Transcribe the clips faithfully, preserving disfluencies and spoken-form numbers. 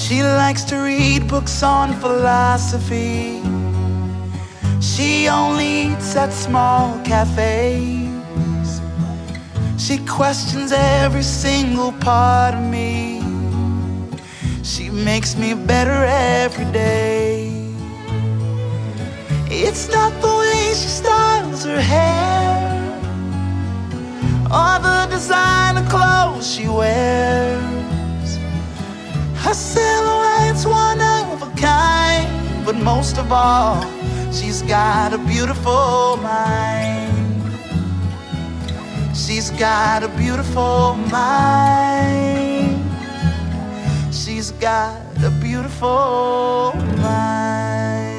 She likes to read books on philosophy. She only eats at small cafes. She questions every single part of me. She makes me better every day. It's not the way she styles her hair or the designer clothes she wears. Her silhouette's one of a kind, but most of all, she's got a beautiful mind. She's got a beautiful mind. She's got a beautiful mind.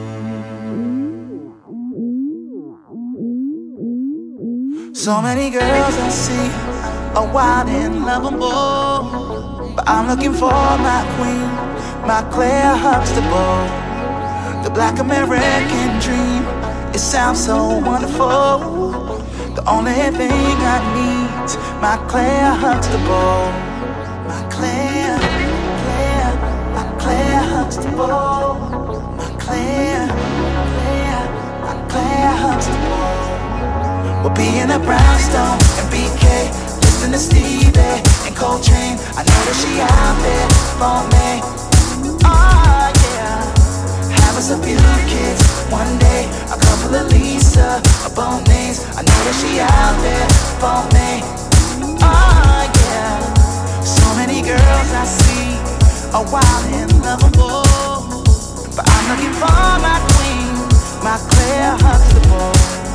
So many girls I see are wild and lovable, but I'm looking for my queen, my Claire Huxtable. The black American dream, it sounds so wonderful. The only thing I need's my Claire Huxtable. My Claire, Claire, my Claire Huxtable. My Claire, Claire, my Claire Huxtable. We'll be in a brownstone and B K, listen to Stevie and Coltrane. I know that she out there for me. Oh yeah, have us a few kids one day, a couple of Lisa, a Bonet. I know that she out there for me. Oh yeah, so many girls I see are wild and lovable, but I'm looking for my queen, my Claire Huxtable.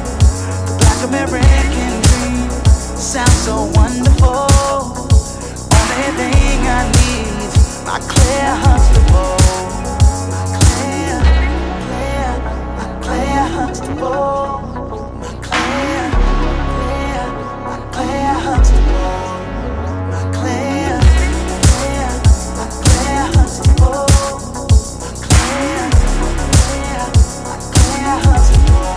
American dream sounds so wonderful. Only thing I need, my Claire Huxtable. My Claire, Claire, my Claire Huxtable. My Claire, Claire, my Claire Huxtable. My Claire, Claire, my Claire Huxtable. My Claire, Claire, my Claire Huxtable.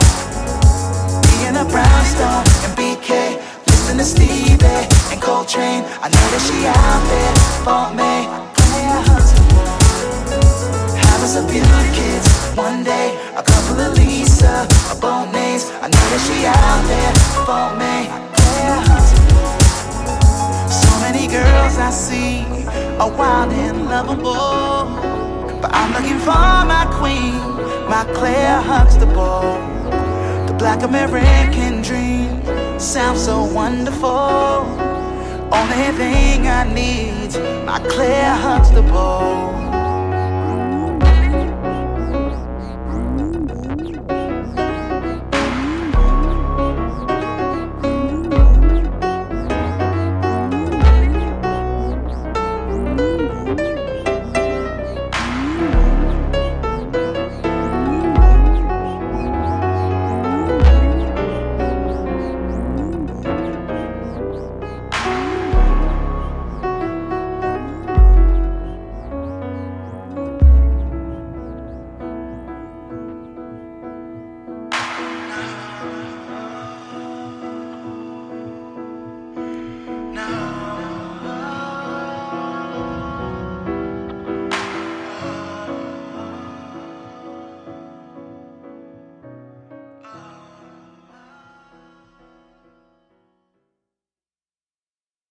In a brownstone and B K, listen to Stevie and Coltrane. I know that she out there for me. Claire Huxtable. Have us a few kids one day, a couple of Lisa, a Bonet. I know that she out there for me. Claire Huxtable. So many girls I see are wild and lovable, but I'm looking for my queen, my Claire Huxtable. Black American dream sounds so wonderful. Only thing I need, my Claire Huxtable.